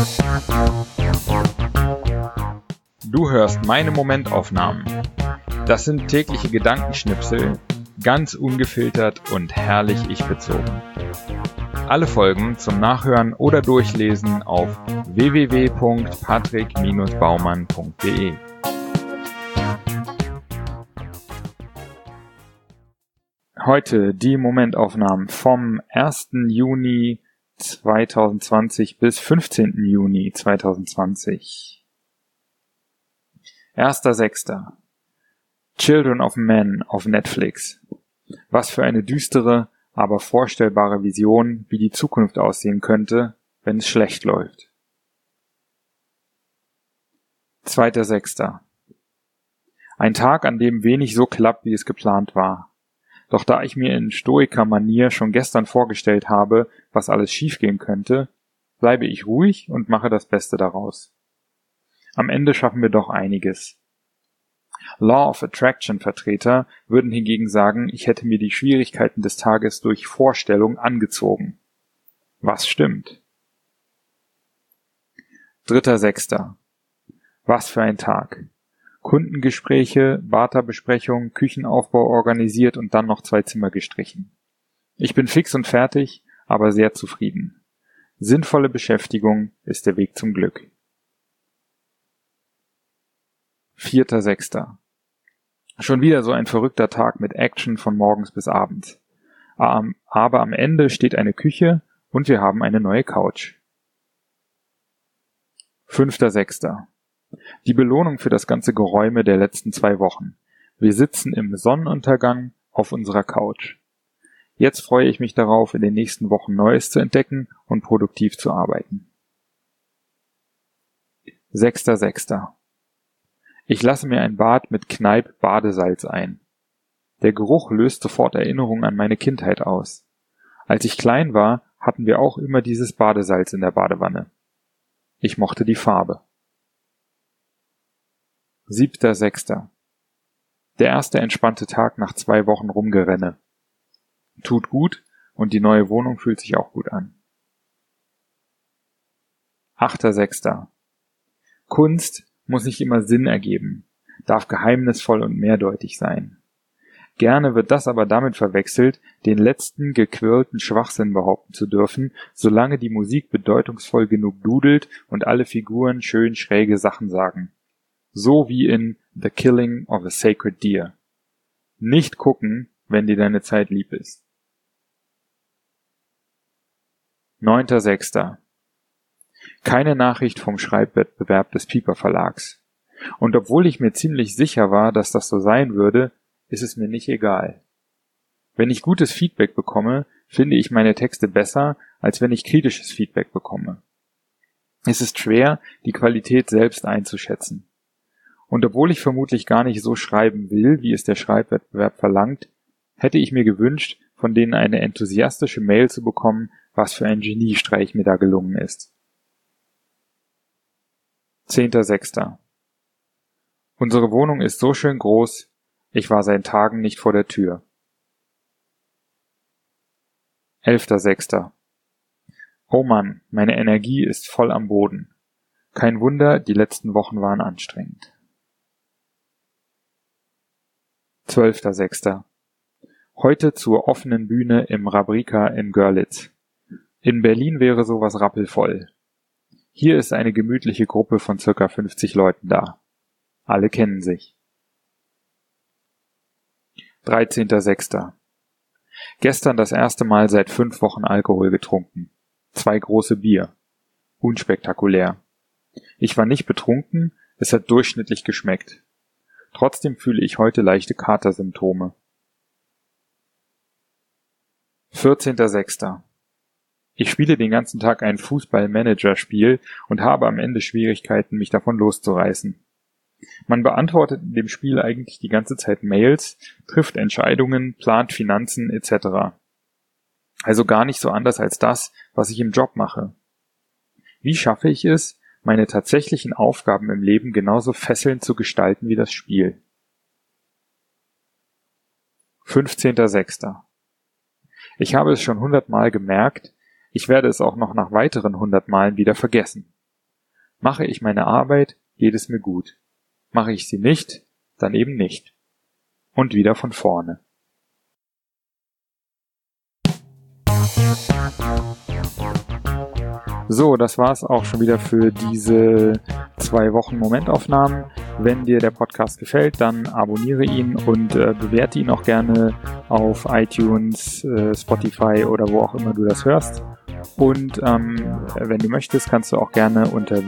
Du hörst meine Momentaufnahmen. Das sind tägliche Gedankenschnipsel, ganz ungefiltert und herrlich ich-bezogen. Alle Folgen zum Nachhören oder Durchlesen auf www.patrick-baumann.de. Heute die Momentaufnahmen vom 1. Juni 2020 bis 15. Juni 2020. 1.6. Children of Men auf Netflix. Was für eine düstere, aber vorstellbare Vision, wie die Zukunft aussehen könnte, wenn es schlecht läuft. 2.6. Ein Tag, an dem wenig so klappt, wie es geplant war. Doch da ich mir in Stoiker-Manier schon gestern vorgestellt habe, was alles schiefgehen könnte, bleibe ich ruhig und mache das Beste daraus. Am Ende schaffen wir doch einiges. Law of Attraction Vertreter würden hingegen sagen, ich hätte mir die Schwierigkeiten des Tages durch Vorstellung angezogen. Was stimmt? 3.6. Was für ein Tag. Kundengespräche, Barterbesprechung, Küchenaufbau organisiert und dann noch 2 Zimmer gestrichen. Ich bin fix und fertig, aber sehr zufrieden. Sinnvolle Beschäftigung ist der Weg zum Glück. 4.6. Schon wieder so ein verrückter Tag mit Action von morgens bis abends. Aber am Ende steht eine Küche und wir haben eine neue Couch. 5.6. Die Belohnung für das ganze Geräume der letzten 2 Wochen. Wir sitzen im Sonnenuntergang auf unserer Couch. Jetzt freue ich mich darauf, in den nächsten Wochen Neues zu entdecken und produktiv zu arbeiten. 6.6. Ich lasse mir ein Bad mit Kneipp-Badesalz ein. Der Geruch löst sofort Erinnerungen an meine Kindheit aus. Als ich klein war, hatten wir auch immer dieses Badesalz in der Badewanne. Ich mochte die Farbe. 7.6. Der erste entspannte Tag nach 2 Wochen Rumgerenne. Tut gut und die neue Wohnung fühlt sich auch gut an. 8.6. Kunst muss nicht immer Sinn ergeben, darf geheimnisvoll und mehrdeutig sein. Gerne wird das aber damit verwechselt, den letzten gequirlten Schwachsinn behaupten zu dürfen, solange die Musik bedeutungsvoll genug dudelt und alle Figuren schön schräge Sachen sagen. So wie in The Killing of a Sacred Deer. Nicht gucken, wenn dir deine Zeit lieb ist. 9.6. Keine Nachricht vom Schreibwettbewerb des Piper Verlags. Und obwohl ich mir ziemlich sicher war, dass das so sein würde, ist es mir nicht egal. Wenn ich gutes Feedback bekomme, finde ich meine Texte besser, als wenn ich kritisches Feedback bekomme. Es ist schwer, die Qualität selbst einzuschätzen. Und obwohl ich vermutlich gar nicht so schreiben will, wie es der Schreibwettbewerb verlangt, hätte ich mir gewünscht, von denen eine enthusiastische Mail zu bekommen, was für ein Geniestreich mir da gelungen ist. 10.6. Unsere Wohnung ist so schön groß, ich war seit Tagen nicht vor der Tür. 11.6. Oh Mann, meine Energie ist voll am Boden. Kein Wunder, die letzten Wochen waren anstrengend. 12.6. Heute zur offenen Bühne im Rabrika in Görlitz. In Berlin wäre sowas rappelvoll. Hier ist eine gemütliche Gruppe von ca. 50 Leuten da. Alle kennen sich. 13.6. Gestern das erste Mal seit 5 Wochen Alkohol getrunken. 2 große Bier. Unspektakulär. Ich war nicht betrunken, es hat durchschnittlich geschmeckt. Trotzdem fühle ich heute leichte Katersymptome. 14.6. Ich spiele den ganzen Tag ein Fußball-Manager-Spiel und habe am Ende Schwierigkeiten, mich davon loszureißen. Man beantwortet in dem Spiel eigentlich die ganze Zeit Mails, trifft Entscheidungen, plant Finanzen etc. Also gar nicht so anders als das, was ich im Job mache. Wie schaffe ich es, meine tatsächlichen Aufgaben im Leben genauso fesselnd zu gestalten wie das Spiel? 15.6. Ich habe es schon 100 Mal gemerkt, ich werde es auch noch nach weiteren 100 Malen wieder vergessen. Mache ich meine Arbeit, geht es mir gut. Mache ich sie nicht, dann eben nicht. Und wieder von vorne. So, das war's auch schon wieder für diese 2 Wochen Momentaufnahmen. Wenn dir der Podcast gefällt, dann abonniere ihn und bewerte ihn auch gerne auf iTunes, Spotify oder wo auch immer du das hörst. Und wenn du möchtest, kannst du auch gerne unter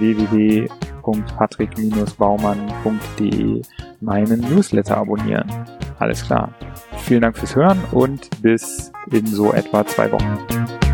www.patrick-baumann.de meinen Newsletter abonnieren. Alles klar. Vielen Dank fürs Hören und bis in so etwa 2 Wochen.